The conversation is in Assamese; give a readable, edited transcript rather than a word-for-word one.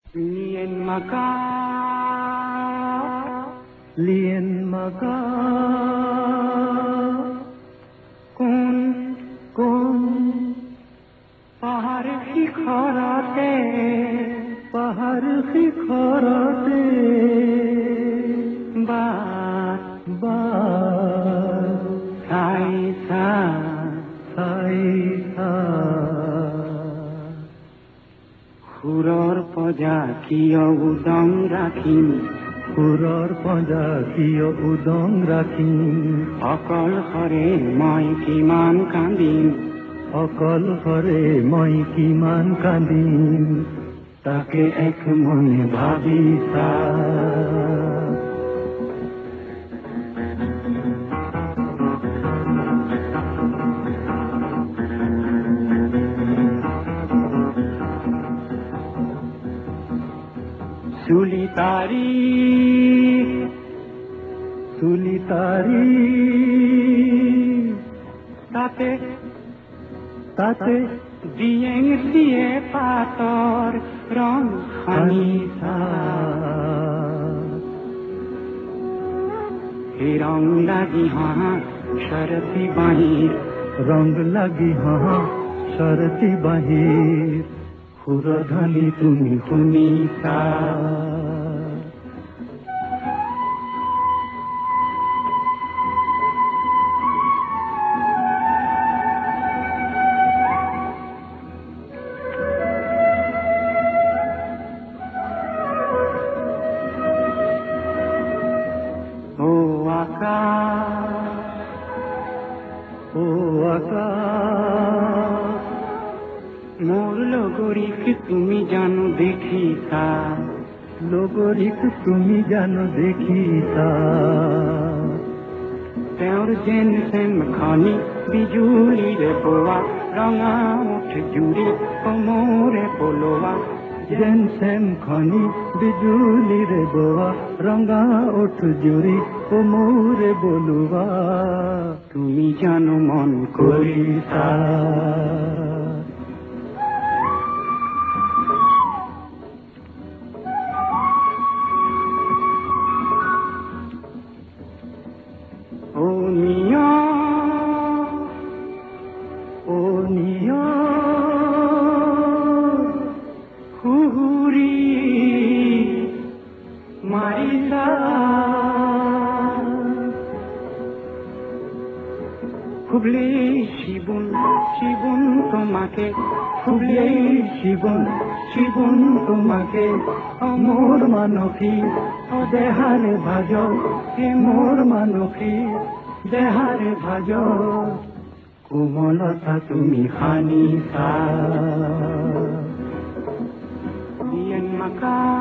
Lien maka কোন কোন পাহাড় শিখরতে বাত সাই সুৰৰ পজা কিয় উদং ৰাখিম অকলশৰে মই কিমান কান্দিম তাকে এক মনে ভাবিছা সুলিতারি তাতে দিয়ে পাতৰ ৰং সানিছা সেই ৰং লাগি শৰতি বাহিৰ সুৰধনী তুমি শুনিছা মোর লগরিক তুমি জানো দেখিছা তেওঁৰ যেন চেম খনি বিজুলীৰে বোৱা ৰঙা উঠ জুৰি কোমৰে পলোৱা যেন চেম খনি বিজুলীৰে বোৱা ৰঙা উঠ জুৰি কোমৰে বলোৱা তুমি জানো মন কৰিছা খুবলে শিবন তোমাকে মোর মানসী দেহারে ভাজ মোর মানসী দেহারে ভাজ কোমলতা তুমি খানিছা